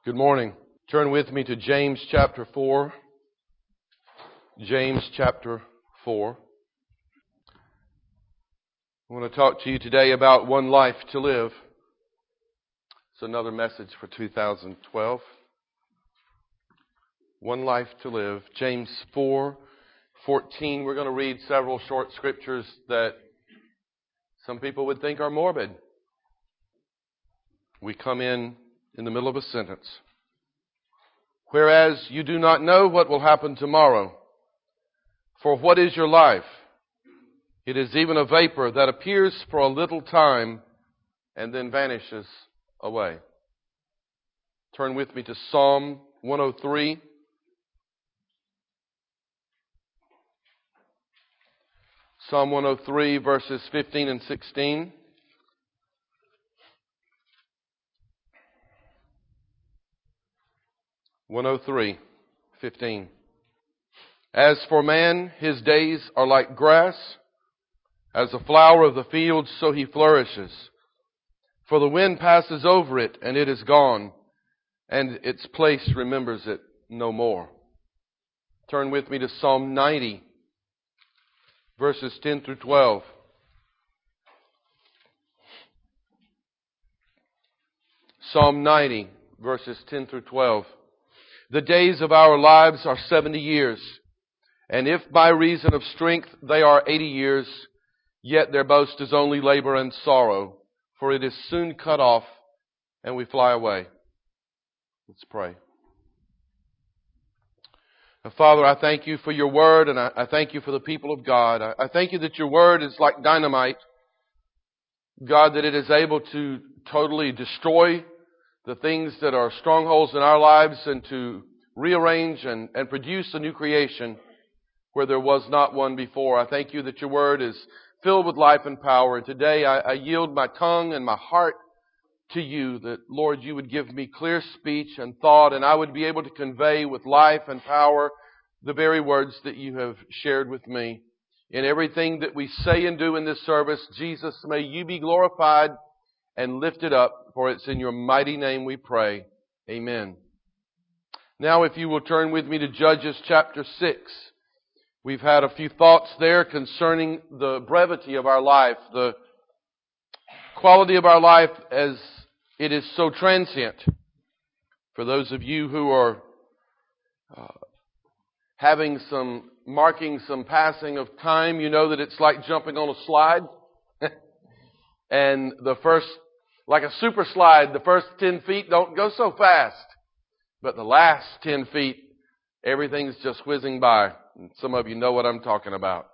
Good morning. Turn with me to James chapter 4. James chapter 4. I want to talk to you today about one life to live. It's another message for 2012. One life to live. James 4:14. We're going to read several short scriptures that some people would think are morbid. We come in the middle of a sentence. Whereas you do not know what will happen tomorrow. For what is your life? It is even a vapor that appears for a little time and then vanishes away. Turn with me to Psalm 103. Psalm 103 verses 15 and 16. (103:15). As for man, his days are like grass, as a flower of the field, so he flourishes. For the wind passes over it, and it is gone, and its place remembers it no more. Turn with me to Psalm 90, verses 10 through 12. Psalm 90, verses 10 through 12. The days of our lives are 70 years, and if by reason of strength they are 80 years, yet their boast is only labor and sorrow, for it is soon cut off, and we fly away. Let's pray. Now, Father, I thank you for your word, and I thank you for the people of God. I thank you that your word is like dynamite, God, that it is able to totally destroy the things that are strongholds in our lives and to rearrange and produce a new creation where there was not one before. I thank you that your word is filled with life and power. And today I yield my tongue and my heart to you, that, Lord, you would give me clear speech and thought, and I would be able to convey with life and power the very words that you have shared with me. In everything that we say and do in this service, Jesus, may you be glorified and lifted up, for it's in your mighty name we pray. Amen. Now, if you will turn with me to Judges chapter 6. We've had a few thoughts there concerning the brevity of our life, the quality of our life as it is so transient. For those of you who are marking some passing of time, you know that it's like jumping on a slide. And like a super slide, the first 10 feet don't go so fast. But the last 10 feet, everything's just whizzing by. And some of you know what I'm talking about.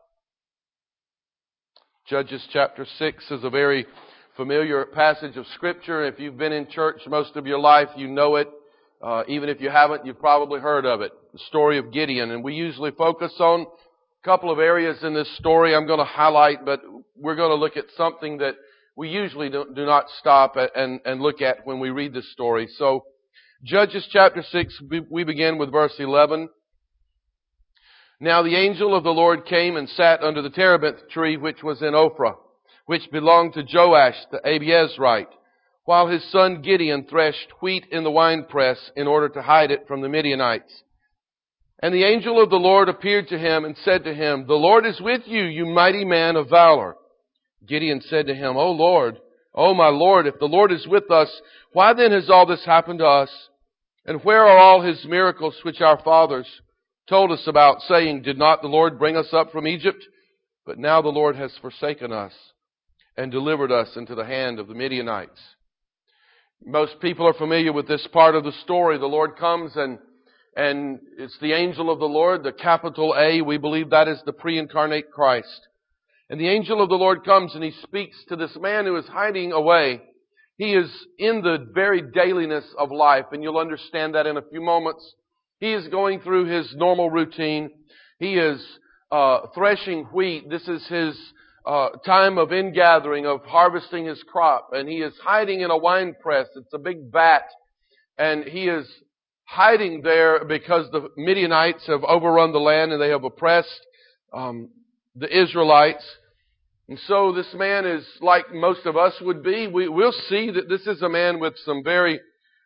Judges chapter 6 is a very familiar passage of Scripture. If you've been in church most of your life, you know it. Even if you haven't, you've probably heard of it. The story of Gideon. And we usually focus on a couple of areas in this story I'm going to highlight, but we're going to look at something that we usually do not stop and look at when we read this story. So, Judges chapter 6, we begin with verse 11. Now the angel of the Lord came and sat under the terebinth tree which was in Ophrah, which belonged to Joash the Abiezrite, while his son Gideon threshed wheat in the winepress in order to hide it from the Midianites. And the angel of the Lord appeared to him and said to him, The Lord is with you, you mighty man of valor. Gideon said to him, O my Lord, if the Lord is with us, why then has all this happened to us? And where are all his miracles which our fathers told us about, saying, Did not the Lord bring us up from Egypt? But now the Lord has forsaken us and delivered us into the hand of the Midianites. Most people are familiar with this part of the story. The Lord comes and it's the angel of the Lord, the capital A. We believe that is the pre-incarnate Christ. And the angel of the Lord comes and he speaks to this man who is hiding away. He is in the very dailiness of life, and you'll understand that in a few moments. He is going through his normal routine. He is threshing wheat. This is his time of ingathering, of harvesting his crop. And he is hiding in a wine press. It's a big vat. And he is hiding there because the Midianites have overrun the land and they have oppressed the Israelites. And so this man is like most of us would be. We'll see that this is a man with some very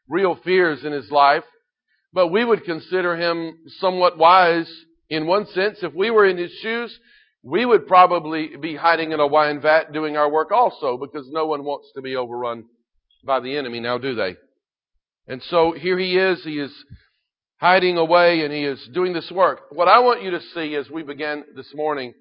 real fears in his life. But we would consider him somewhat wise in one sense. If we were in his shoes, we would probably be hiding in a wine vat doing our work also, because no one wants to be overrun by the enemy now, do they? And so here he is hiding away and he is doing this work. What I want you to see as we begin this morning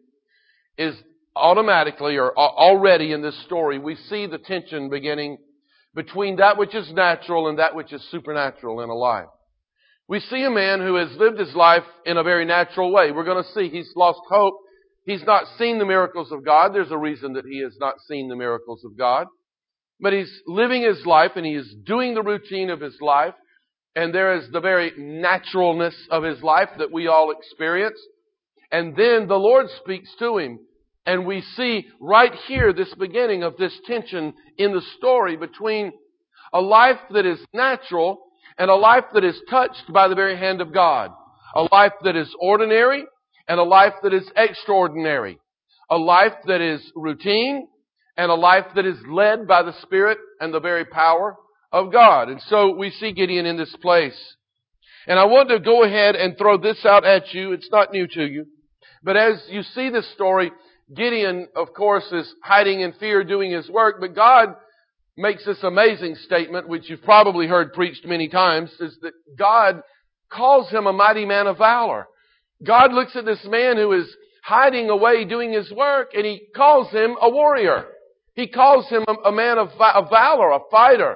is automatically or already in this story, we see the tension beginning between that which is natural and that which is supernatural in a life. We see a man who has lived his life in a very natural way. We're going to see he's lost hope. He's not seen the miracles of God. There's a reason that he has not seen the miracles of God. But he's living his life and he is doing the routine of his life. And there is the very naturalness of his life that we all experience. And then the Lord speaks to him. And we see right here this beginning of this tension in the story between a life that is natural and a life that is touched by the very hand of God. A life that is ordinary and a life that is extraordinary. A life that is routine and a life that is led by the Spirit and the very power of God. And so we see Gideon in this place. And I want to go ahead and throw this out at you. It's not new to you. But as you see this story, Gideon, of course, is hiding in fear doing his work, but God makes this amazing statement, which you've probably heard preached many times, is that God calls him a mighty man of valor. God looks at this man who is hiding away doing his work, and He calls him a warrior. He calls him a man of valor, a fighter.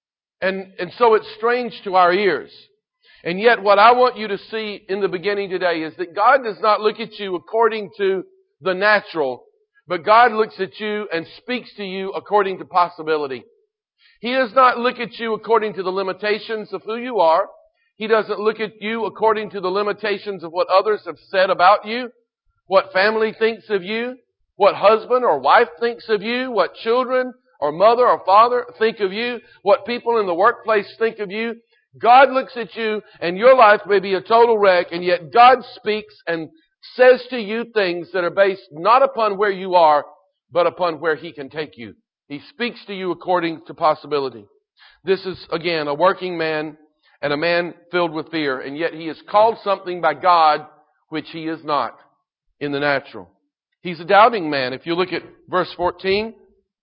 And so it's strange to our ears. And yet what I want you to see in the beginning today is that God does not look at you according to the natural, but God looks at you and speaks to you according to possibility. He does not look at you according to the limitations of who you are. He doesn't look at you according to the limitations of what others have said about you, what family thinks of you, what husband or wife thinks of you, what children or mother or father think of you, what people in the workplace think of you. God looks at you and your life may be a total wreck, and yet God speaks and says to you things that are based not upon where you are, but upon where He can take you. He speaks to you according to possibility. This is, again, a working man and a man filled with fear, and yet he is called something by God which he is not in the natural. He's a doubting man. If you look at verse 14,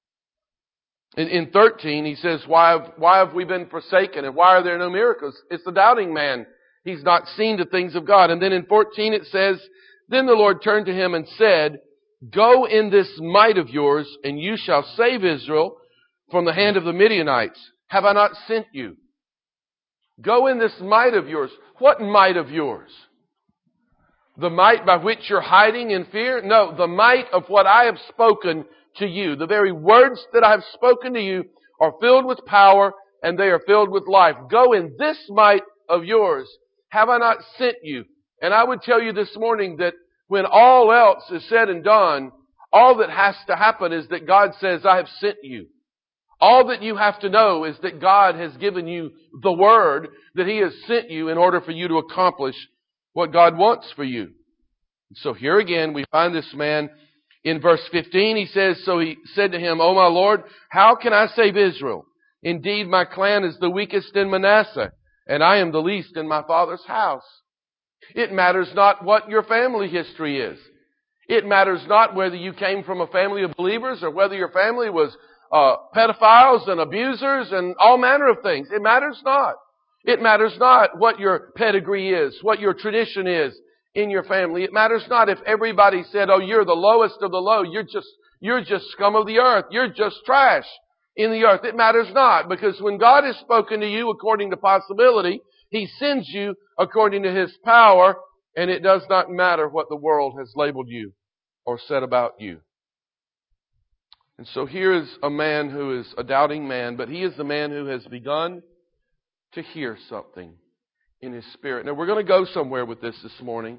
in 13, he says, why have we been forsaken and why are there no miracles? It's the doubting man. He's not seen the things of God. And then in 14 it says, then the Lord turned to him and said, go in this might of yours, and you shall save Israel from the hand of the Midianites. Have I not sent you? Go in this might of yours. What might of yours? The might by which you're hiding in fear? No, the might of what I have spoken to you. The very words that I have spoken to you are filled with power and they are filled with life. Go in this might of yours. Have I not sent you? And I would tell you this morning that when all else is said and done, all that has to happen is that God says, I have sent you. All that you have to know is that God has given you the word, that He has sent you in order for you to accomplish what God wants for you. So here again, we find this man in verse 15. He says, so he said to him, O my Lord, how can I save Israel? Indeed, my clan is the weakest in Manasseh, and I am the least in my father's house. It matters not what your family history is. It matters not whether you came from a family of believers or whether your family was pedophiles and abusers and all manner of things. It matters not. It matters not what your pedigree is, what your tradition is in your family. It matters not if everybody said, oh, you're the lowest of the low. You're just scum of the earth. You're just trash in the earth. It matters not, because when God has spoken to you according to possibility, He sends you according to His power, and it does not matter what the world has labeled you or said about you. And so here is a man who is a doubting man, but he is the man who has begun to hear something in his spirit. Now we're going to go somewhere with this morning.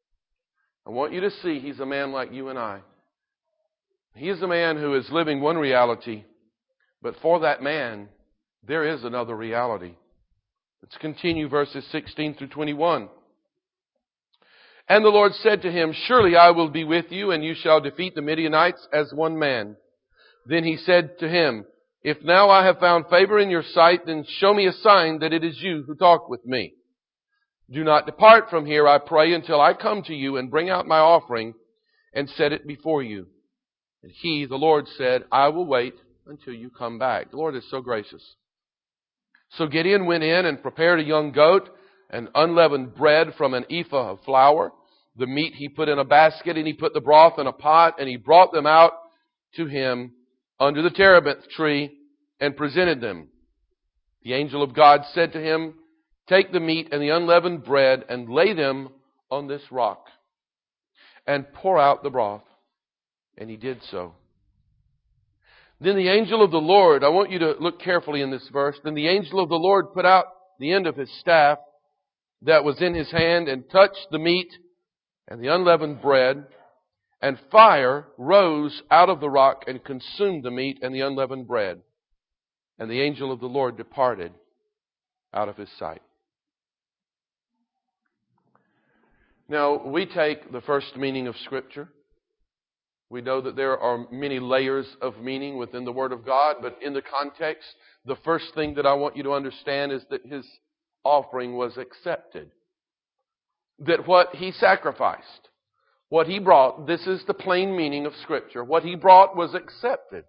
I want you to see he's a man like you and I. He is a man who is living one reality, but for that man, there is another reality. Let's continue verses 16 through 21. And the Lord said to him, surely I will be with you, and you shall defeat the Midianites as one man. Then he said to him, If now I have found favor in your sight, then show me a sign that it is you who talk with me. Do not depart from here, I pray, until I come to you and bring out my offering and set it before you. And he, the Lord, said, I will wait until you come back. The Lord is so gracious. So Gideon went in and prepared a young goat and unleavened bread from an ephah of flour. The meat he put in a basket, and he put the broth in a pot, and he brought them out to him under the terebinth tree and presented them. The angel of God said to him, take the meat and the unleavened bread and lay them on this rock and pour out the broth. And he did so. Then the angel of the Lord, I want you to look carefully in this verse. Then the angel of the Lord put out the end of his staff that was in his hand and touched the meat and the unleavened bread, and fire rose out of the rock and consumed the meat and the unleavened bread. And the angel of the Lord departed out of his sight. Now, we take the first meaning of Scripture. We know that there are many layers of meaning within the Word of God, but in the context, the first thing that I want you to understand is that his offering was accepted. That what he sacrificed, what he brought, this is the plain meaning of Scripture. What he brought was accepted.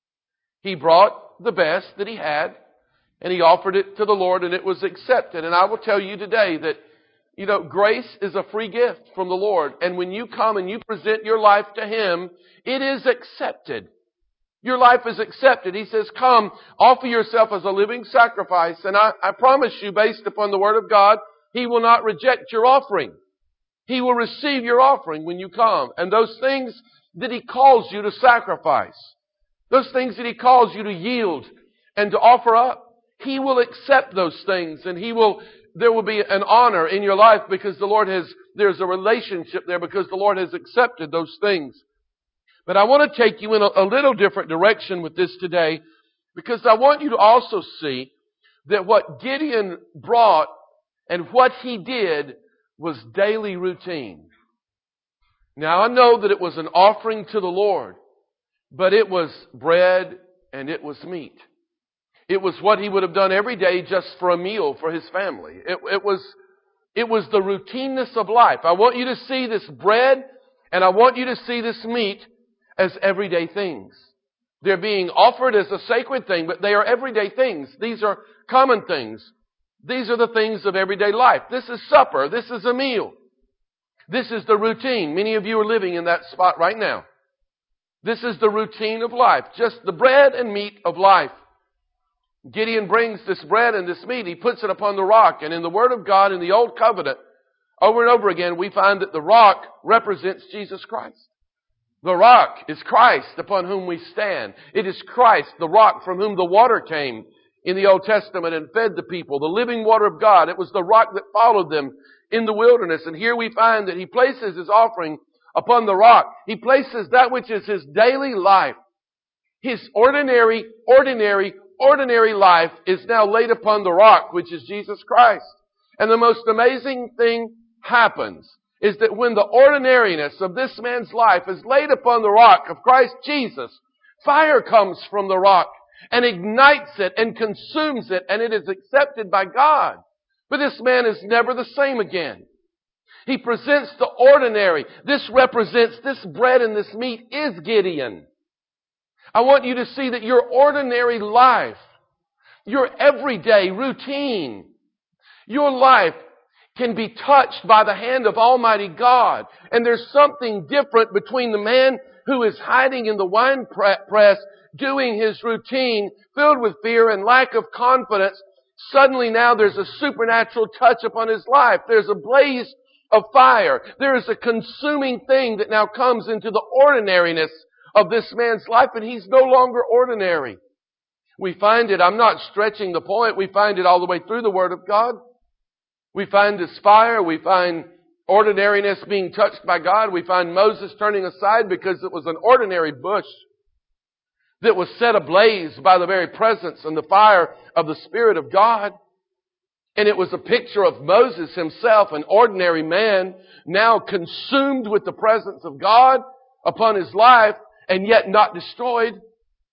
He brought the best that he had, and he offered it to the Lord, and it was accepted. And I will tell you today that, grace is a free gift from the Lord. And when you come and you present your life to Him, it is accepted. Your life is accepted. He says, come, offer yourself as a living sacrifice. And I promise you, based upon the Word of God, He will not reject your offering. He will receive your offering when you come. And those things that He calls you to sacrifice, those things that He calls you to yield and to offer up, He will accept those things, and there will be an honor in your life because there's a relationship there because the Lord has accepted those things. But I want to take you in a little different direction with this today, because I want you to also see that what Gideon brought and what he did was daily routine. Now I know that it was an offering to the Lord, but it was bread and it was meat. It was what he would have done every day just for a meal for his family. It was the routineness of life. I want you to see this bread and I want you to see this meat as everyday things. They're being offered as a sacred thing, but they are everyday things. These are common things. These are the things of everyday life. This is supper. This is a meal. This is the routine. Many of you are living in that spot right now. This is the routine of life. Just the bread and meat of life. Gideon brings this bread and this meat. He puts it upon the rock. And in the Word of God, in the Old Covenant, over and over again, we find that the rock represents Jesus Christ. The rock is Christ upon whom we stand. It is Christ, the rock from whom the water came in the Old Testament and fed the people. The living water of God. It was the rock that followed them in the wilderness. And here we find that He places His offering upon the rock. He places that which is His daily life. His ordinary life is now laid upon the rock, which is Jesus Christ. And the most amazing thing happens is that when the ordinariness of this man's life is laid upon the rock of Christ Jesus, fire comes from the rock and ignites it and consumes it, and it is accepted by God. But this man is never the same again. He presents the ordinary. This bread and this meat is Gideon. I want you to see that your ordinary life, your everyday routine, your life can be touched by the hand of Almighty God. And there's something different between the man who is hiding in the wine press, doing his routine, filled with fear and lack of confidence. Suddenly now there's a supernatural touch upon his life. There's a blaze of fire. There is a consuming thing that now comes into the ordinariness of this man's life, and he's no longer ordinary. We find it, I'm not stretching the point, we find it all the way through the Word of God. We find this fire, we find ordinariness being touched by God. We find Moses turning aside because it was an ordinary bush that was set ablaze by the very presence and the fire of the Spirit of God. And it was a picture of Moses himself, an ordinary man, now consumed with the presence of God upon his life, and yet not destroyed,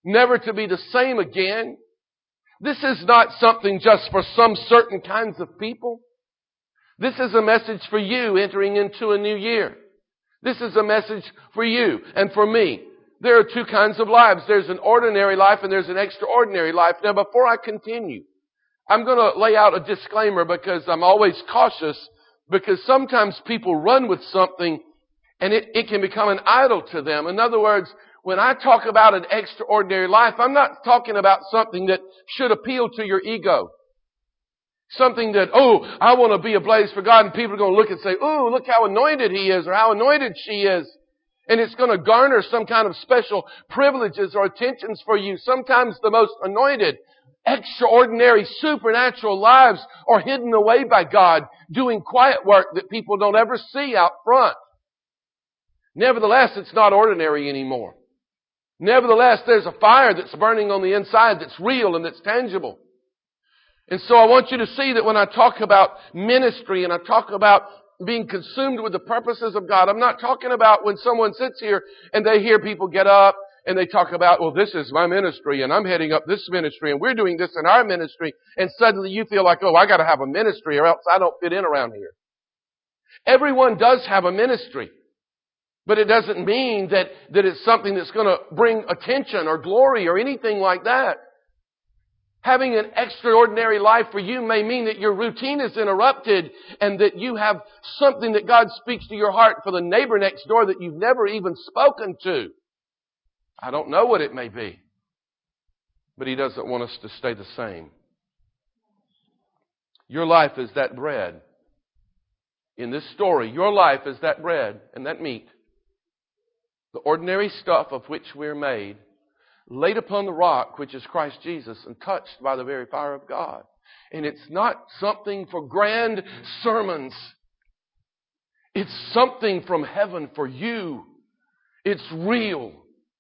never to be the same again. This is not something just for some certain kinds of people. This is a message for you entering into a new year. This is a message for you and for me. There are two kinds of lives. There's an ordinary life and there's an extraordinary life. Now, before I continue, I'm going to lay out a disclaimer because I'm always cautious, because sometimes people run with something and it can become an idol to them. In other words, when I talk about an extraordinary life, I'm not talking about something that should appeal to your ego. Something that, I want to be ablaze for God, and people are going to look and say, look how anointed he is or how anointed she is. And it's going to garner some kind of special privileges or attentions for you. Sometimes the most anointed, extraordinary, supernatural lives are hidden away by God, doing quiet work that people don't ever see out front. Nevertheless, it's not ordinary anymore. Nevertheless, there's a fire that's burning on the inside that's real and that's tangible. And so I want you to see that when I talk about ministry and I talk about being consumed with the purposes of God, I'm not talking about when someone sits here and they hear people get up and they talk about, this is my ministry and I'm heading up this ministry and we're doing this in our ministry, and suddenly you feel like, I got to have a ministry or else I don't fit in around here. Everyone does have a ministry. But it doesn't mean that it's something that's going to bring attention or glory or anything like that. Having an extraordinary life for you may mean that your routine is interrupted and that you have something that God speaks to your heart for the neighbor next door that you've never even spoken to. I don't know what it may be. But He doesn't want us to stay the same. Your life is that bread. In this story, your life is that bread and that meat. The ordinary stuff of which we're made, laid upon the rock, which is Christ Jesus, and touched by the very fire of God. And it's not something for grand sermons. It's something from heaven for you. It's real.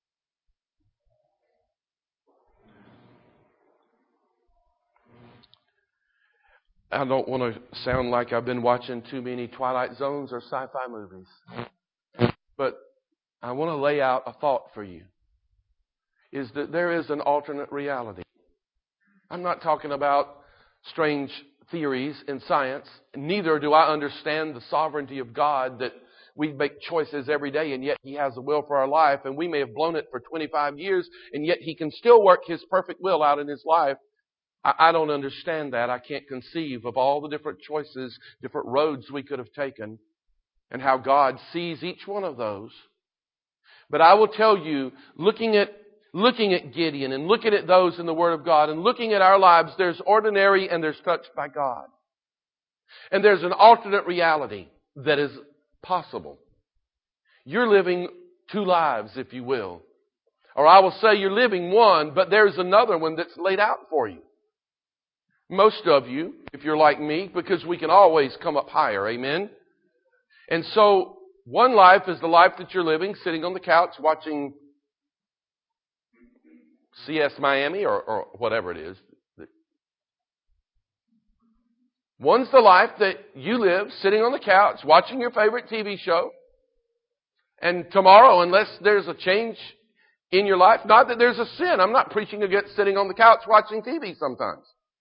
I don't want to sound like I've been watching too many Twilight Zones or sci-fi movies. But I want to lay out a thought for you. Is that there is an alternate reality. I'm not talking about strange theories in science. Neither do I understand the sovereignty of God, that we make choices every day and yet He has a will for our life, and we may have blown it for 25 years and yet He can still work His perfect will out in His life. I don't understand that. I can't conceive of all the different choices, different roads we could have taken, and how God sees each one of those. But I will tell you, looking at Gideon and looking at those in the Word of God and looking at our lives, there's ordinary and there's touched by God. And there's an alternate reality that is possible. You're living two lives, if you will. Or I will say you're living one, but there's another one that's laid out for you. Most of you, if you're like me, because we can always come up higher, amen? And so, one life is the life that you're living, sitting on the couch watching CS Miami or whatever it is. One's the life that you live, sitting on the couch, watching your favorite TV show. And tomorrow, unless there's a change in your life, not that there's a sin. I'm not preaching against sitting on the couch watching TV sometimes.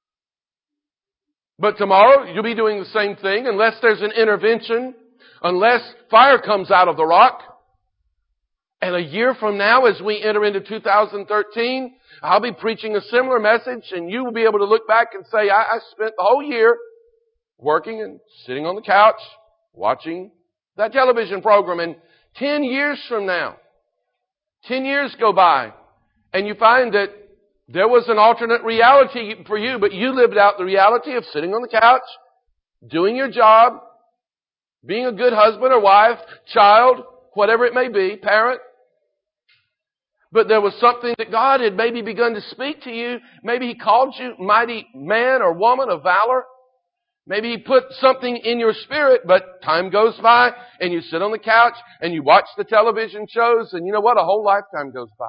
But tomorrow, you'll be doing the same thing unless there's an intervention, unless fire comes out of the rock. And a year from now, as we enter into 2013, I'll be preaching a similar message, and you will be able to look back and say, I spent the whole year working and sitting on the couch, watching that television program. And 10 years from now, 10 years go by, and you find that there was an alternate reality for you, but you lived out the reality of sitting on the couch, doing your job, being a good husband or wife, child, whatever it may be, parent. But there was something that God had maybe begun to speak to you. Maybe He called you mighty man or woman of valor. Maybe He put something in your spirit, but time goes by and you sit on the couch and you watch the television shows, and you know what? A whole lifetime goes by.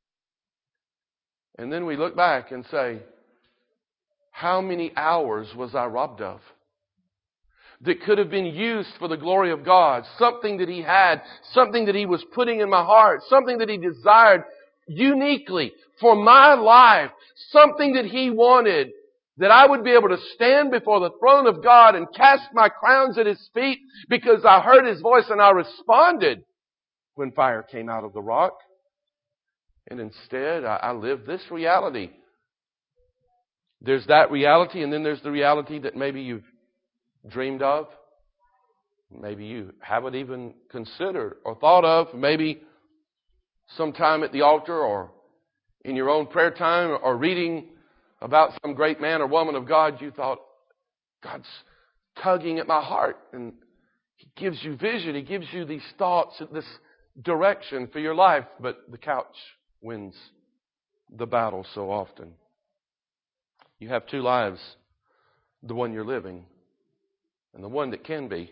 And then we look back and say, how many hours was I robbed of that could have been used for the glory of God? Something that He had, something that He was putting in my heart, something that He desired uniquely for my life, something that He wanted, that I would be able to stand before the throne of God and cast my crowns at His feet because I heard His voice and I responded when fire came out of the rock. And instead, I lived this reality. There's that reality, and then there's the reality that maybe you've dreamed of. Maybe you haven't even considered or thought of. Maybe sometime at the altar or in your own prayer time or reading about some great man or woman of God, you thought, God's tugging at my heart. And He gives you vision. He gives you these thoughts, this direction for your life. But the couch wins the battle so often. You have two lives, the one you're living and the one that can be.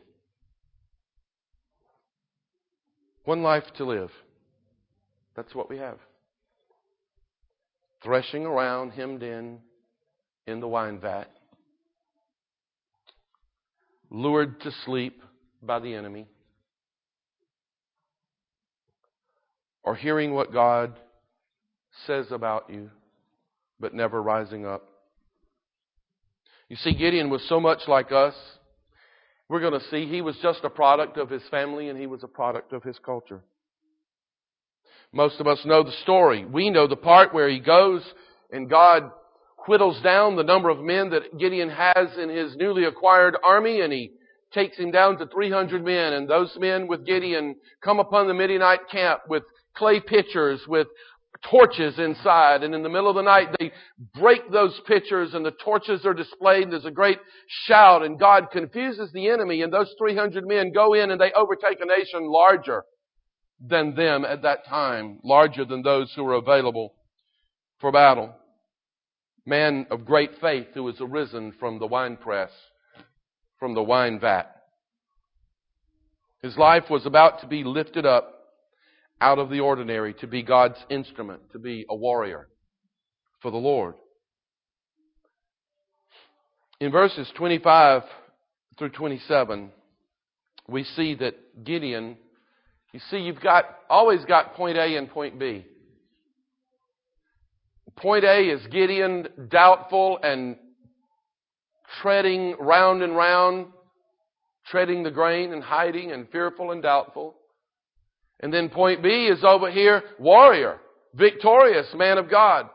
One life to live. That's what we have. Threshing around, hemmed in the wine vat. Lured to sleep by the enemy. Or hearing what God says about you, but never rising up. You see, Gideon was so much like us. We're going to see he was just a product of his family and he was a product of his culture. Most of us know the story. We know the part where he goes and God whittles down the number of men that Gideon has in his newly acquired army, and He takes him down to 300 men. And those men with Gideon come upon the Midianite camp with clay pitchers, with torches inside. And in the middle of the night, they break those pitchers and the torches are displayed. And there's a great shout, and God confuses the enemy. And those 300 men go in and they overtake a nation larger than them at that time, larger than those who were available for battle. Man of great faith who has arisen from the winepress, from the wine vat. His life was about to be lifted up out of the ordinary, to be God's instrument, to be a warrior for the Lord. In verses 25 through 27, we see that Gideon, you see, you've always got point A and point B. Point A is Gideon, doubtful and treading round and round, treading the grain and hiding and fearful and doubtful. And then point B is over here, warrior, victorious, man of God.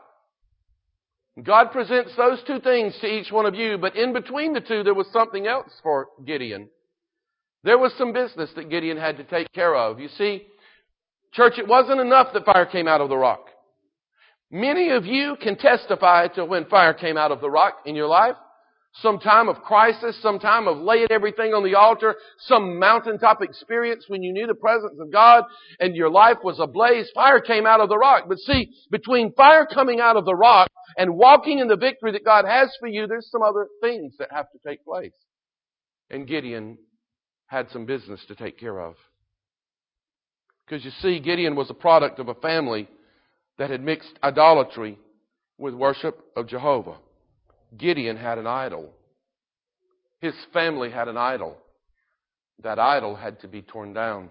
God presents those two things to each one of you, but in between the two there was something else for Gideon. There was some business that Gideon had to take care of. You see, church, it wasn't enough that fire came out of the rock. Many of you can testify to when fire came out of the rock in your life. Some time of crisis, some time of laying everything on the altar, some mountaintop experience when you knew the presence of God and your life was ablaze. Fire came out of the rock. But see, between fire coming out of the rock and walking in the victory that God has for you, there's some other things that have to take place. And Gideon had some business to take care of. Because you see, Gideon was a product of a family that had mixed idolatry with worship of Jehovah. Gideon had an idol. His family had an idol. That idol had to be torn down.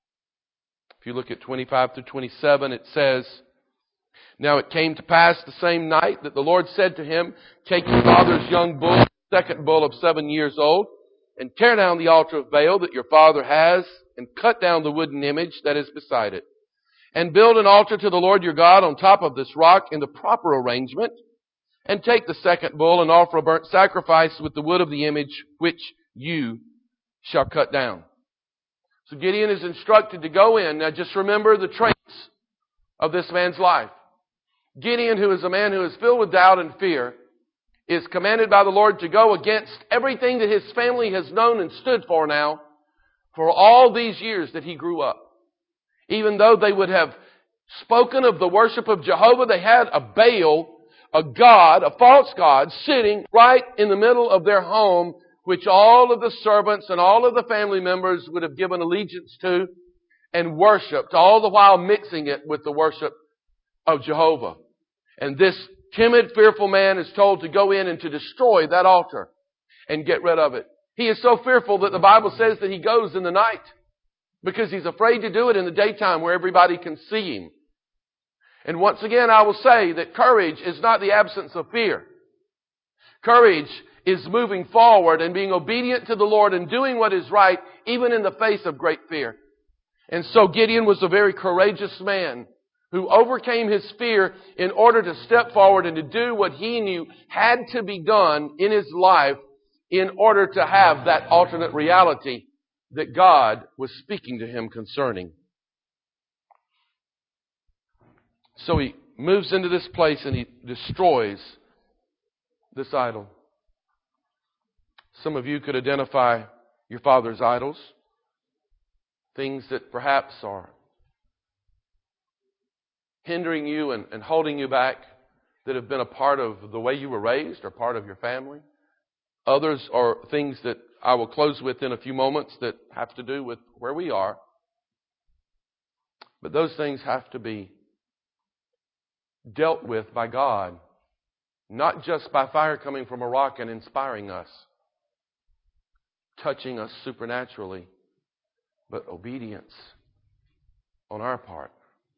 If you look at 25 through 27, it says, "Now it came to pass the same night that the Lord said to him, Take your father's young bull, the second bull of 7 years old, and tear down the altar of Baal that your father has, and cut down the wooden image that is beside it. And build an altar to the Lord your God on top of this rock in the proper arrangement. And take the second bull and offer a burnt sacrifice with the wood of the image which you shall cut down." So Gideon is instructed to go in. Now just remember the traits of this man's life. Gideon, who is a man who is filled with doubt and fear, is commanded by the Lord to go against everything that his family has known and stood for now for all these years that he grew up. Even though they would have spoken of the worship of Jehovah, they had a Baal, a god, a false god, sitting right in the middle of their home, which all of the servants and all of the family members would have given allegiance to and worshipped, all the while mixing it with the worship of Jehovah. And this timid, fearful man is told to go in and to destroy that altar and get rid of it. He is so fearful that the Bible says that he goes in the night because he's afraid to do it in the daytime where everybody can see him. And once again, I will say that courage is not the absence of fear. Courage is moving forward and being obedient to the Lord and doing what is right, even in the face of great fear. And so Gideon was a very courageous man who overcame his fear in order to step forward and to do what he knew had to be done in his life in order to have that alternate reality that God was speaking to him concerning. So he moves into this place and he destroys this idol. Some of you could identify your father's idols, things that perhaps are hindering you and holding you back, that have been a part of the way you were raised or part of your family. Others are things that I will close with in a few moments that have to do with where we are. But those things have to be dealt with by God, not just by fire coming from a rock and inspiring us, touching us supernaturally, but obedience on our part.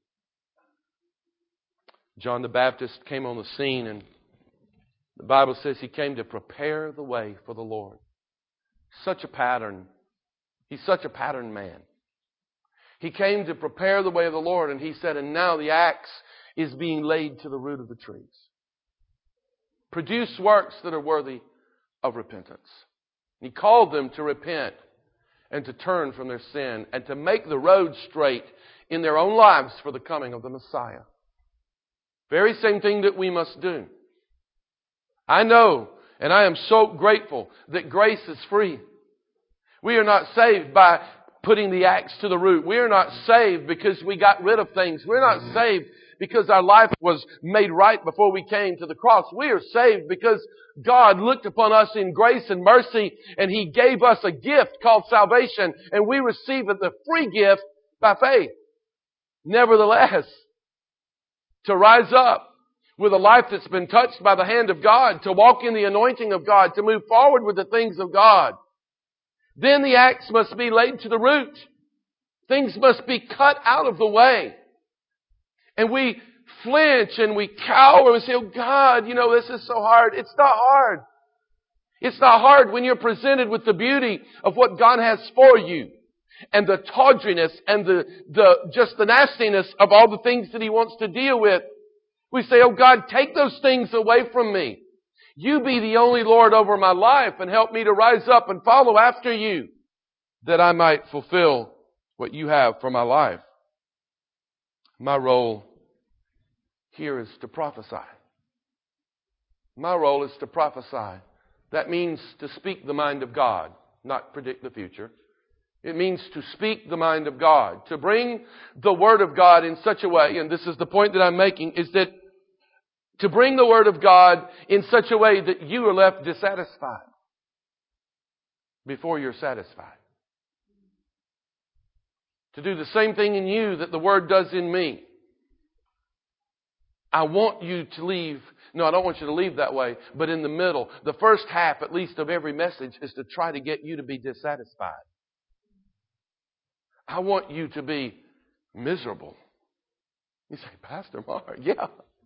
John the Baptist came on the scene, and the Bible says he came to prepare the way for the Lord. Such a pattern. He's such a pattern man. He came to prepare the way of the Lord, and he said, and now the axe is being laid to the root of the trees. Produce works that are worthy of repentance. He called them to repent and to turn from their sin and to make the road straight in their own lives for the coming of the Messiah. Very same thing that we must do. I know, and I am so grateful that grace is free. We are not saved by putting the axe to the root. We are not saved because we got rid of things. We're not saved because our life was made right before we came to the cross. We are saved because God looked upon us in grace and mercy, and He gave us a gift called salvation, and we receive it, the free gift, by faith. Nevertheless, to rise up with a life that's been touched by the hand of God, to walk in the anointing of God, to move forward with the things of God, then the axe must be laid to the root. Things must be cut out of the way. And we flinch and we cower and we say, oh God, this is so hard. It's not hard. It's not hard when you're presented with the beauty of what God has for you, and the tawdriness and just the nastiness of all the things that He wants to deal with. We say, oh God, take those things away from me. You be the only Lord over my life and help me to rise up and follow after You, that I might fulfill what You have for my life. My role here is to prophesy. My role is to prophesy. That means to speak the mind of God, not predict the future. It means to speak the mind of God, to bring the Word of God in such a way, and this is the point that I'm making, is that to bring the Word of God in such a way that you are left dissatisfied before you're satisfied. To do the same thing in you that the Word does in me. I want you to leave. No, I don't want you to leave that way, but in the middle, the first half at least of every message is to try to get you to be dissatisfied. I want you to be miserable. You say, Pastor Mark, yeah.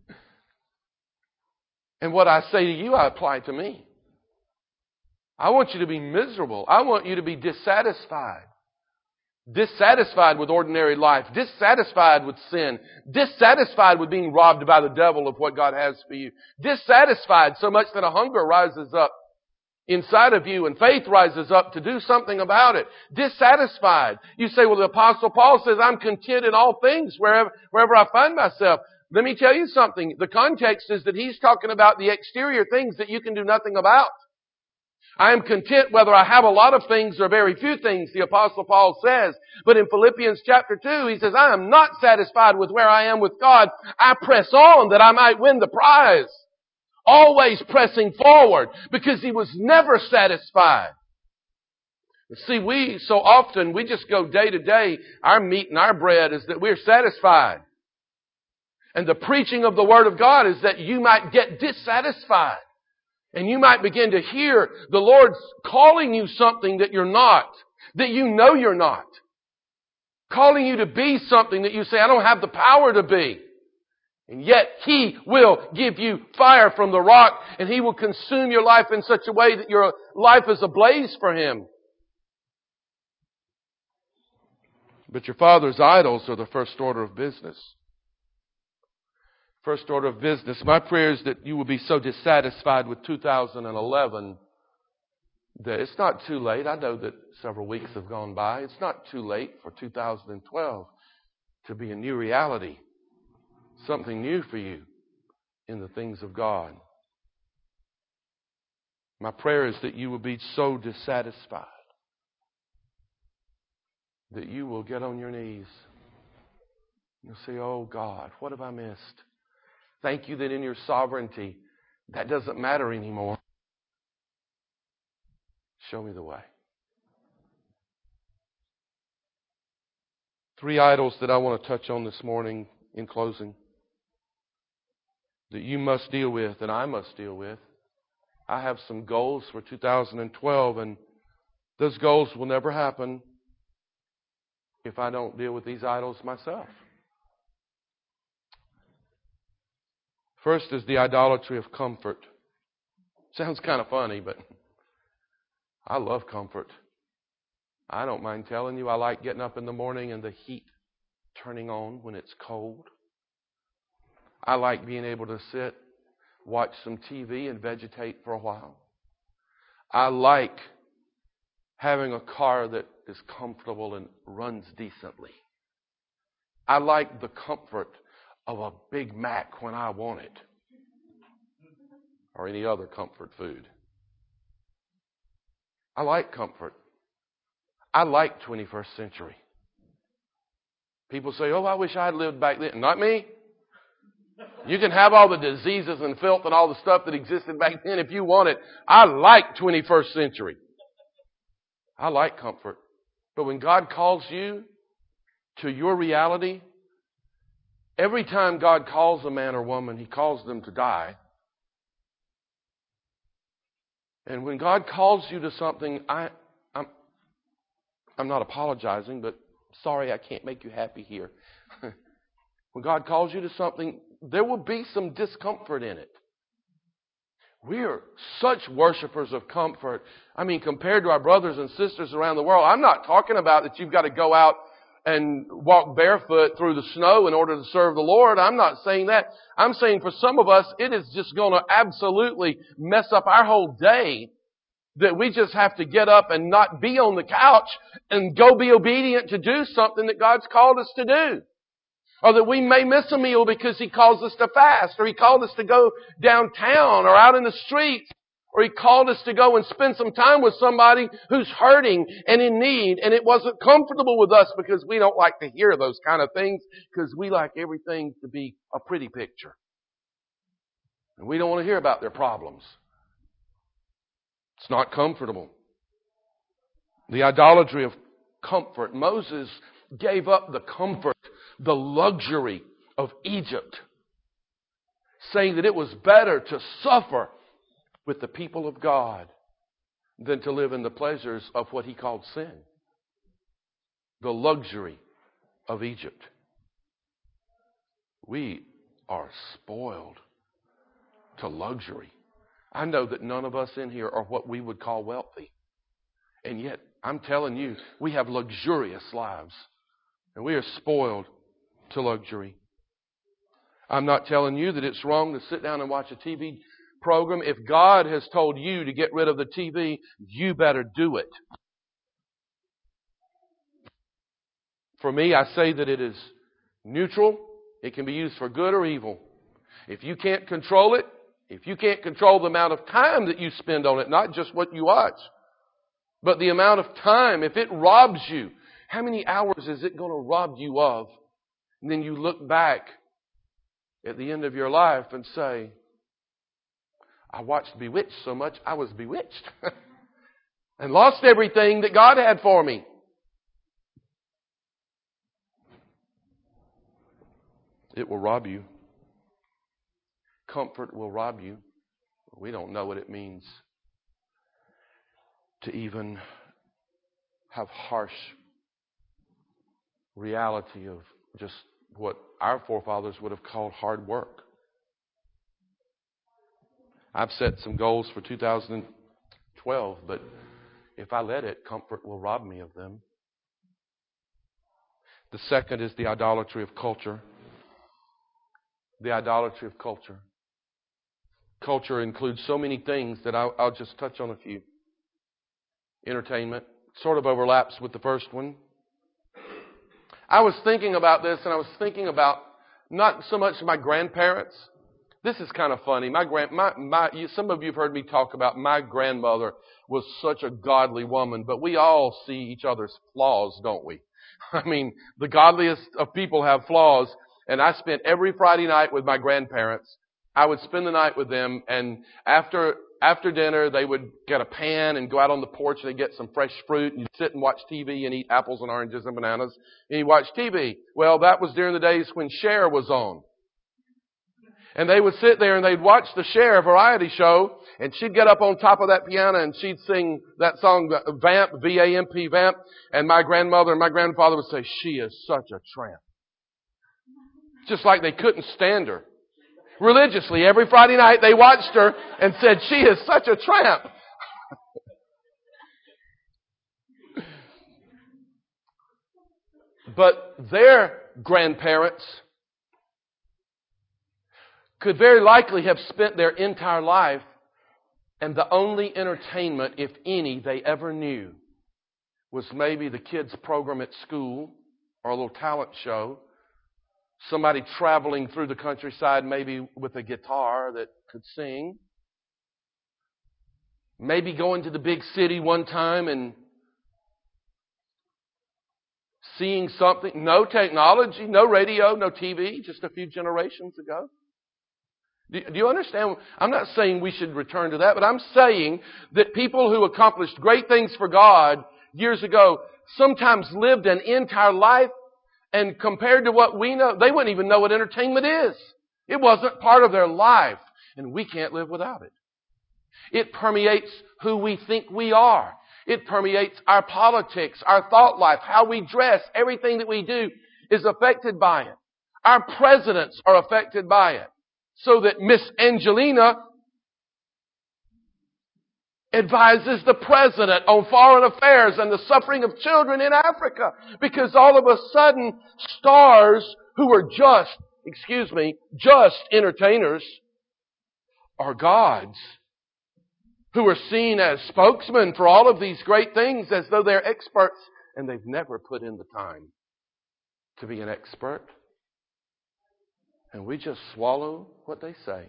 And what I say to you, I apply to me. I want you to be miserable. I want you to be dissatisfied. Dissatisfied with ordinary life. Dissatisfied with sin. Dissatisfied with being robbed by the devil of what God has for you. Dissatisfied so much that a hunger rises up inside of you and faith rises up to do something about it. Dissatisfied. You say, well, the Apostle Paul says, I'm content in all things wherever I find myself. Let me tell you something. The context is that he's talking about the exterior things that you can do nothing about. I am content whether I have a lot of things or very few things, the Apostle Paul says. But in Philippians chapter 2, he says, I am not satisfied with where I am with God. I press on that I might win the prize. Always pressing forward, because he was never satisfied. See, we just go day to day. Our meat and our bread is that we're satisfied. And the preaching of the Word of God is that you might get dissatisfied. And you might begin to hear the Lord calling you something that you're not, that you know you're not. Calling you to be something that you say, I don't have the power to be. And yet He will give you fire from the rock, and He will consume your life in such a way that your life is ablaze for Him. But your father's idols are the first order of business. First order of business. My prayer is that you will be so dissatisfied with 2011 that it's not too late. I know that several weeks have gone by. It's not too late for 2012 to be a new reality. Something new for you in the things of God. My prayer is that you will be so dissatisfied that you will get on your knees. You'll say, oh God, what have I missed? Thank you that in your sovereignty, that doesn't matter anymore. Show me the way. 3 idols that I want to touch on this morning in closing, that you must deal with and I must deal with. I have some goals for 2012, and those goals will never happen if I don't deal with these idols myself. First is the idolatry of comfort. Sounds kind of funny, but I love comfort. I don't mind telling you, I like getting up in the morning and the heat turning on when it's cold. I like being able to sit, watch some TV and vegetate for a while. I like having a car that is comfortable and runs decently. I like the comfort of a Big Mac when I want it, or any other comfort food. I like comfort. I like 21st century. People say, oh, I wish I had lived back then. Not me. You can have all the diseases and filth and all the stuff that existed back then if you want it. I like 21st century. I like comfort. But when God calls you to your reality, every time God calls a man or woman, He calls them to die. And when God calls you to something, I'm not apologizing, but sorry I can't make you happy here. When God calls you to something, there will be some discomfort in it. We are such worshipers of comfort. I mean, compared to our brothers and sisters around the world, I'm not talking about that you've got to go out and walk barefoot through the snow in order to serve the Lord. I'm not saying that. I'm saying for some of us, it is just going to absolutely mess up our whole day, that we just have to get up and not be on the couch and go be obedient to do something that God's called us to do. Or that we may miss a meal because He calls us to fast, or He called us to go downtown or out in the streets, or He called us to go and spend some time with somebody who's hurting and in need, and it wasn't comfortable with us because we don't like to hear those kind of things, because we like everything to be a pretty picture. And we don't want to hear about their problems. It's not comfortable. The idolatry of comfort. Moses gave up the comfort, the luxury of Egypt, saying that it was better to suffer with the people of God than to live in the pleasures of what he called sin. The luxury of Egypt. We are spoiled to luxury. I know that none of us in here are what we would call wealthy. And yet, I'm telling you, we have luxurious lives. And we are spoiled to luxury. I'm not telling you that it's wrong to sit down and watch a TV program. If God has told you to get rid of the TV, you better do it. For me, I say that it is neutral. It can be used for good or evil. If you can't control it, if you can't control the amount of time that you spend on it, not just what you watch, but the amount of time, if it robs you, how many hours is it going to rob you of? And then you look back at the end of your life and say, I watched Bewitched so much, I was bewitched. And lost everything that God had for me. It will rob you. Comfort will rob you. We don't know what it means to even have harsh reality of just what our forefathers would have called hard work. I've set some goals for 2012, but if I let it, comfort will rob me of them. The second is the idolatry of culture. The idolatry of culture. Culture includes so many things that I'll just touch on a few. Entertainment sort of overlaps with the first one. I was thinking about this, and I was thinking about not so much my grandparents. This is kind of funny. Some of you have heard me talk about my grandmother was such a godly woman, but we all see each other's flaws, don't we? I mean, the godliest of people have flaws, and I spent every Friday night with my grandparents. I would spend the night with them, and after dinner, they would get a pan and go out on the porch and they'd get some fresh fruit, and you'd sit and watch TV and eat apples and oranges and bananas, and you'd watch TV. Well, that was during the days when Cher was on. And they would sit there and they'd watch the Cher variety show, and she'd get up on top of that piano and she'd sing that song, Vamp, V-A-M-P, Vamp, and my grandmother and my grandfather would say, "She is such a tramp." Just like they couldn't stand her. Religiously, every Friday night they watched her and said, "She is such a tramp." But their grandparents could very likely have spent their entire life, and the only entertainment, if any, they ever knew was maybe the kids' program at school or a little talent show. Somebody traveling through the countryside, maybe with a guitar that could sing. Maybe going to the big city one time and seeing something. No technology, no radio, no TV, just a few generations ago. Do you understand? I'm not saying we should return to that, but I'm saying that people who accomplished great things for God years ago sometimes lived an entire life, and compared to what we know, they wouldn't even know what entertainment is. It wasn't part of their life, and we can't live without it. It permeates who we think we are. It permeates our politics, our thought life, how we dress. Everything that we do is affected by it. Our presidents are affected by it. So that Miss Angelina advises the president on foreign affairs and the suffering of children in Africa. Because all of a sudden, stars who are just entertainers are gods who are seen as spokesmen for all of these great things as though they're experts, and they've never put in the time to be an expert. And we just swallow what they say.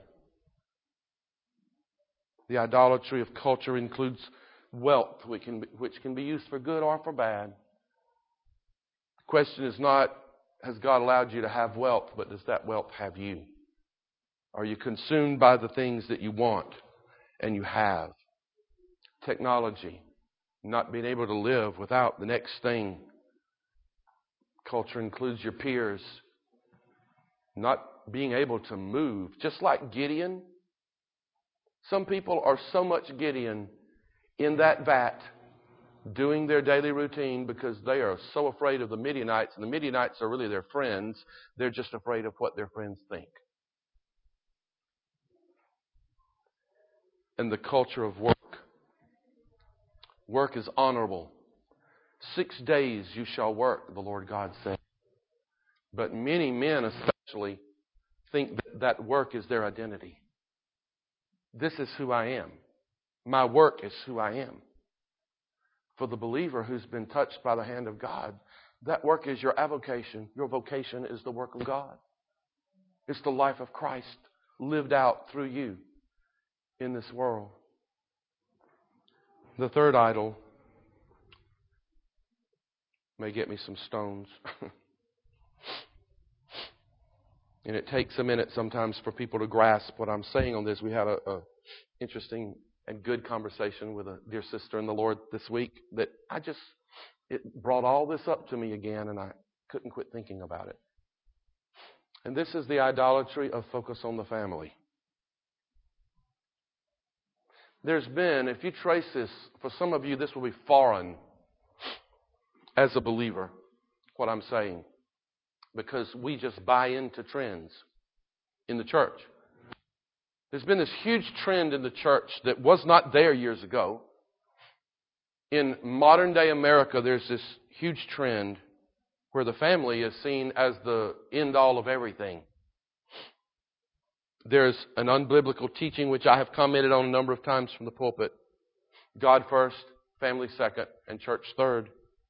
The idolatry of culture includes wealth, which can be used for good or for bad. The question is not, has God allowed you to have wealth, but does that wealth have you? Are you consumed by the things that you want and you have? Technology, not being able to live without the next thing. Culture includes your peers, not being able to move. Just like Gideon, some people are so much Gideon in that vat doing their daily routine because they are so afraid of the Midianites, and the Midianites are really their friends. They're just afraid of what their friends think. And the culture of work. Work is honorable. 6 days you shall work, the Lord God said. But many men especially think that work is their identity. This is who I am. My work is who I am. For the believer who's been touched by the hand of God, that work is your avocation. Your vocation is the work of God. It's the life of Christ lived out through you in this world. The third idol may get me some stones. And it takes a minute sometimes for people to grasp what I'm saying on this. We had a interesting and good conversation with a dear sister in the Lord this week that it brought all this up to me again, and I couldn't quit thinking about it. And this is the idolatry of focus on the family. There's been, if you trace this, for some of you this will be foreign as a believer, what I'm saying. because we just buy into trends in the church. There's been this huge trend in the church that was not there years ago. In modern day America, there's this huge trend where the family is seen as the end all of everything. There's an unbiblical teaching which I have commented on a number of times from the pulpit. God first, family second, and church third.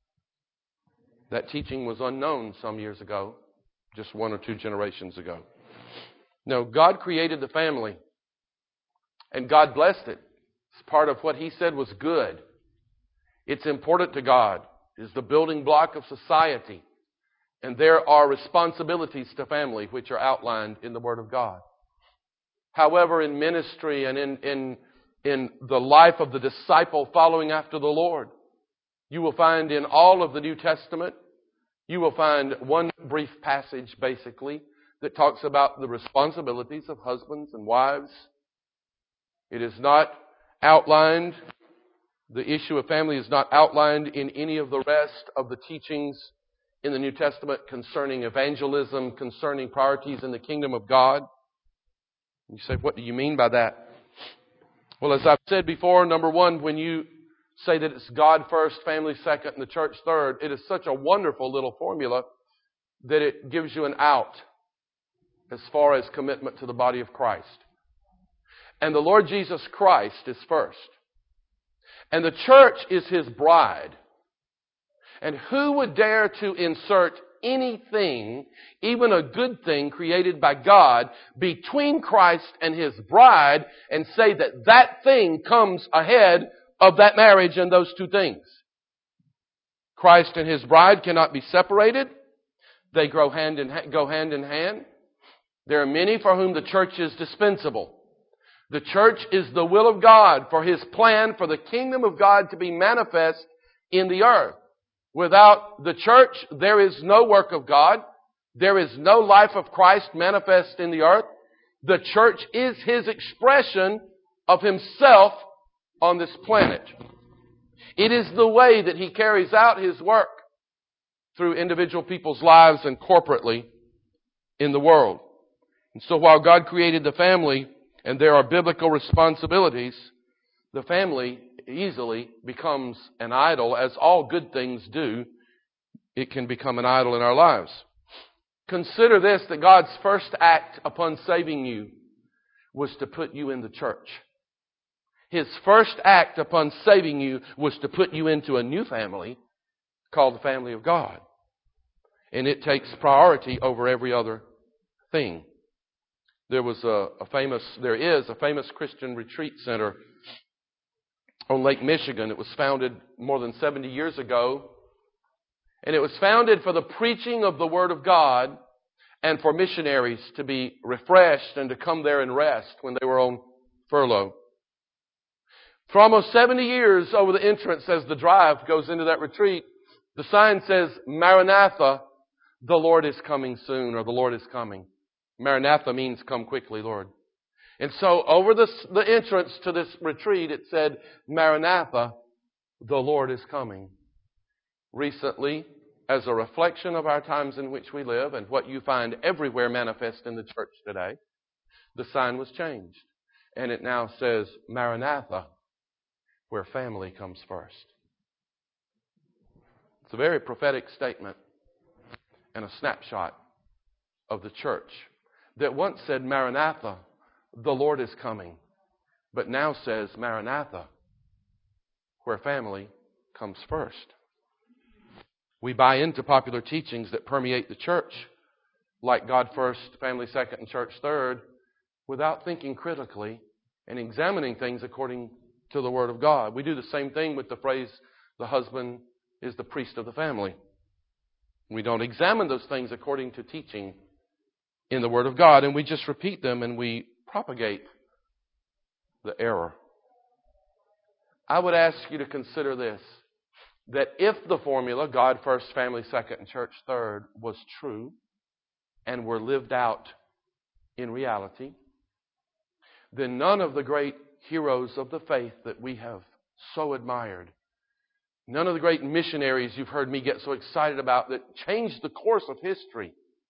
That teaching was unknown some years ago, just 1 or 2 generations ago. No, God created the family, and God blessed it. It's part of what He said was good. It's important to God. It's the building block of society. And there are responsibilities to family which are outlined in the Word of God. However, in ministry and in the life of the disciple following after the Lord, you will find in all of the New Testament, you will find one brief passage basically that talks about the responsibilities of husbands and wives. It is not outlined, the issue of family is not outlined in any of the rest of the teachings in the New Testament concerning evangelism, concerning priorities in the kingdom of God. You say, what do you mean by that? Well, as I've said before, number one, when you say that it's God first, family second, and the church third, it is such a wonderful little formula that it gives you an out as far as commitment to the body of Christ. And the Lord Jesus Christ is first. And the church is His bride. And who would dare to insert anything, even a good thing created by God, between Christ and His bride and say that that thing comes ahead of that marriage and those two things? Christ and His bride cannot be separated. They go hand in hand. There are many for whom the church is dispensable. The church is the will of God for His plan for the kingdom of God to be manifest in the earth. Without the church, there is no work of God. There is no life of Christ manifest in the earth. The church is His expression of Himself on this planet. It is the way that He carries out His work through individual people's lives and corporately in the world. And so while God created the family and there are biblical responsibilities, the family easily becomes an idol, as all good things do. It can become an idol in our lives. Consider this, that God's first act upon saving you was to put you in the church. His first act upon saving you was to put you into a new family called the family of God. And it takes priority over every other thing. There is a famous Christian retreat center on Lake Michigan. It was founded more than 70 years ago. And it was founded for the preaching of the Word of God and for missionaries to be refreshed and to come there and rest when they were on furlough. For almost 70 years over the entrance as the drive goes into that retreat, the sign says, Maranatha, the Lord is coming soon, or the Lord is coming. Maranatha means come quickly, Lord. And so over the entrance to this retreat, it said, Maranatha, the Lord is coming. Recently, as a reflection of our times in which we live and what you find everywhere manifest in the church today, the sign was changed. And it now says, Maranatha, where family comes first. It's a very prophetic statement and a snapshot of the church that once said, Maranatha, the Lord is coming, but now says, Maranatha, where family comes first. We buy into popular teachings that permeate the church, like God first, family second, and church third, without thinking critically and examining things according to the Word of God. We do the same thing with the phrase, the husband is the priest of the family. We don't examine those things according to teaching in the Word of God, and we just repeat them and we propagate the error. I would ask you to consider this, that if the formula, God first, family second, and church third, was true and were lived out in reality, then none of the great heroes of the faith that we have so admired, none of the great missionaries you've heard me get so excited about that changed the course of history,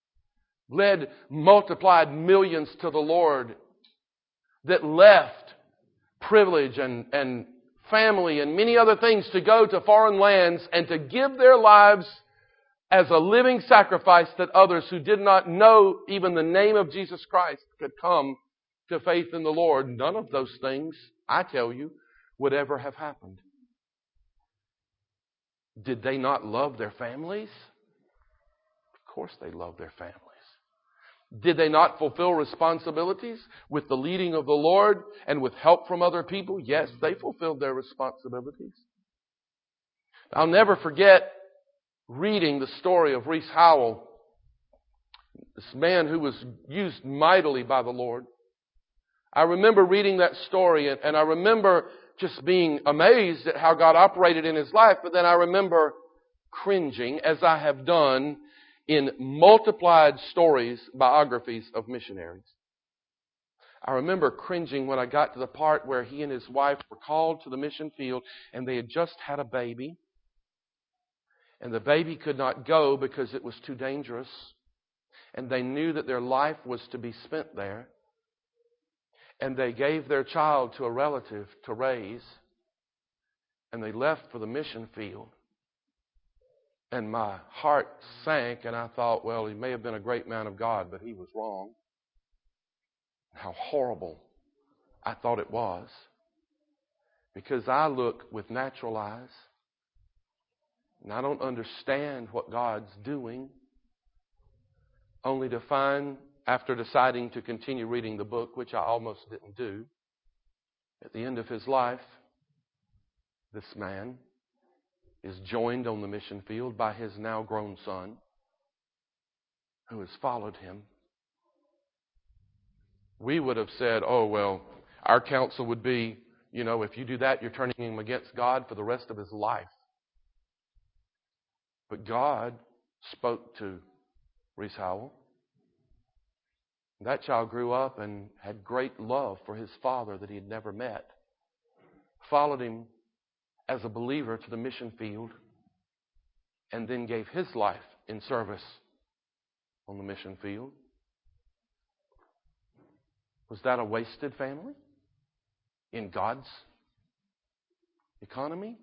led multiplied millions to the Lord, that left privilege and family and many other things to go to foreign lands and to give their lives as a living sacrifice that others who did not know even the name of Jesus Christ could come to faith in the Lord. None of those things, I tell you, would ever have happened. Did they not love their families? Of course they loved their families. Did they not fulfill responsibilities with the leading of the Lord and with help from other people? Yes, they fulfilled their responsibilities. I'll never forget reading the story of Rees Howell, this man who was used mightily by the Lord. I remember reading that story, and I remember just being amazed at how God operated in his life, but then I remember cringing, as I have done in multiplied stories, biographies of missionaries. I remember cringing when I got to the part where he and his wife were called to the mission field, and they had just had a baby, and the baby could not go because it was too dangerous, and they knew that their life was to be spent there. And they gave their child to a relative to raise. And they left for the mission field. And my heart sank, and I thought, well, he may have been a great man of God, but he was wrong. How horrible I thought it was. Because I look with natural eyes, and I don't understand what God's doing, only to find, after deciding to continue reading the book, which I almost didn't do, at the end of his life, this man is joined on the mission field by his now grown son, who has followed him. We would have said, oh, well, our counsel would be, if you do that, you're turning him against God for the rest of his life. But God spoke to Rees Howell. That child grew up and had great love for his father that he had never met. Followed him as a believer to the mission field, and then gave his life in service on the mission field. Was that a wasted family in God's economy?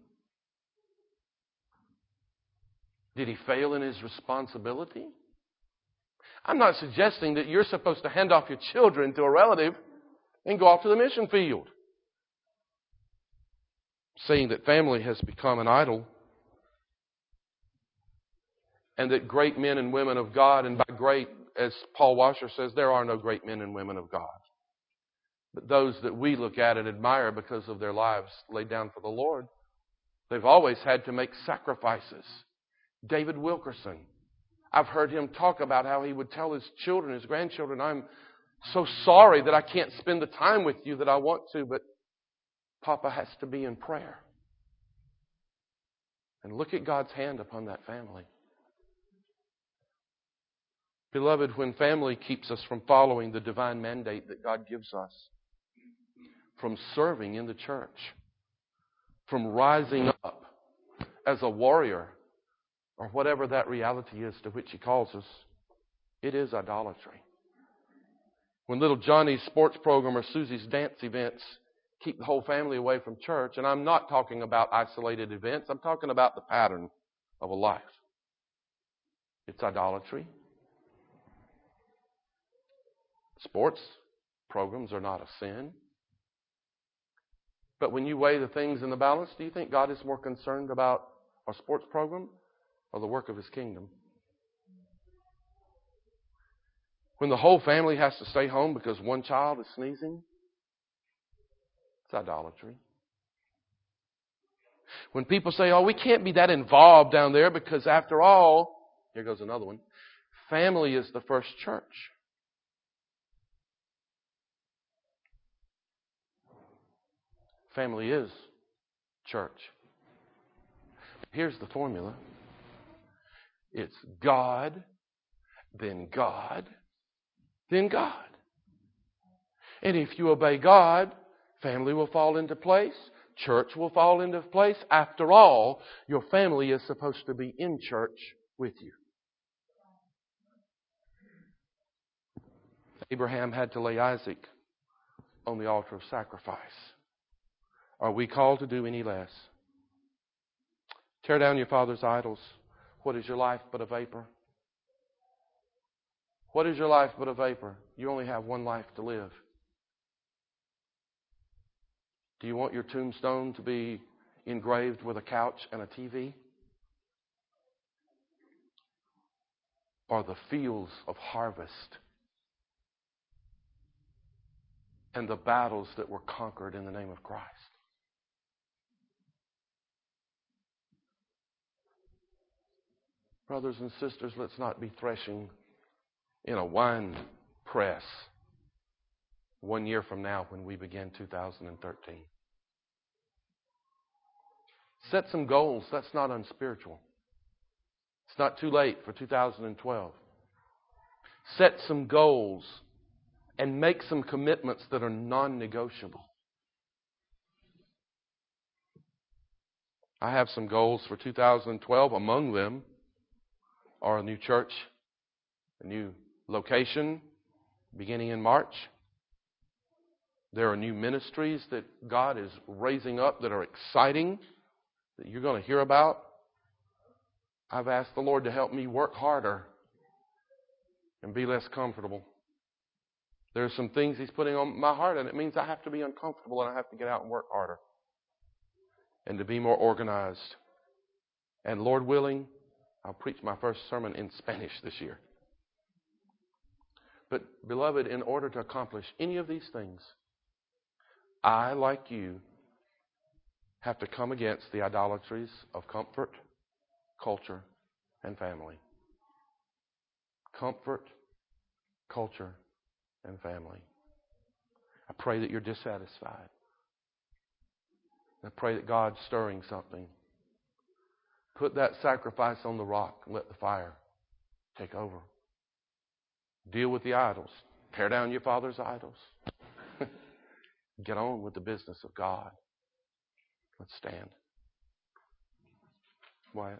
Did he fail in his responsibility? I'm not suggesting that you're supposed to hand off your children to a relative and go off to the mission field. Saying that family has become an idol, and that great men and women of God, and by great, as Paul Washer says, there are no great men and women of God, but those that we look at and admire because of their lives laid down for the Lord, they've always had to make sacrifices. David Wilkerson, I've heard him talk about how he would tell his children, his grandchildren, I'm so sorry that I can't spend the time with you that I want to, but Papa has to be in prayer. And look at God's hand upon that family. Beloved, when family keeps us from following the divine mandate that God gives us, from serving in the church, from rising up as a warrior, or whatever that reality is to which He calls us, it is idolatry. When little Johnny's sports program or Susie's dance events keep the whole family away from church, and I'm not talking about isolated events, I'm talking about the pattern of a life. It's idolatry. Sports programs are not a sin. But when you weigh the things in the balance, do you think God is more concerned about a sports program or the work of His kingdom? When the whole family has to stay home because one child is sneezing, it's idolatry. When people say, oh, we can't be that involved down there because after all, here goes another one, family is the first church. Family is church. Here's the formula. It's God, then God, then God. And if you obey God, family will fall into place. Church will fall into place. After all, your family is supposed to be in church with you. Abraham had to lay Isaac on the altar of sacrifice. Are we called to do any less? Tear down your father's idols. What is your life but a vapor? What is your life but a vapor? You only have one life to live. Do you want your tombstone to be engraved with a couch and a TV? Or the fields of harvest and the battles that were conquered in the name of Christ? Brothers and sisters, let's not be threshing in a wine press 1 year from now when we begin 2013. Set some goals. That's not unspiritual. It's not too late for 2012. Set some goals and make some commitments that are non-negotiable. I have some goals for 2012. Among them are a new church, a new location beginning in March. There are new ministries that God is raising up that are exciting, that you're going to hear about. I've asked the Lord to help me work harder and be less comfortable. There are some things He's putting on my heart, and it means I have to be uncomfortable and I have to get out and work harder and to be more organized. And Lord willing, I'll preach my first sermon in Spanish this year. But, beloved, in order to accomplish any of these things, I, like you, have to come against the idolatries of comfort, culture, and family. Comfort, culture, and family. I pray that you're dissatisfied. I pray that God's stirring something. Put that sacrifice on the rock and let the fire take over. Deal with the idols. Tear down your father's idols. Get on with the business of God. Let's stand. Wyatt.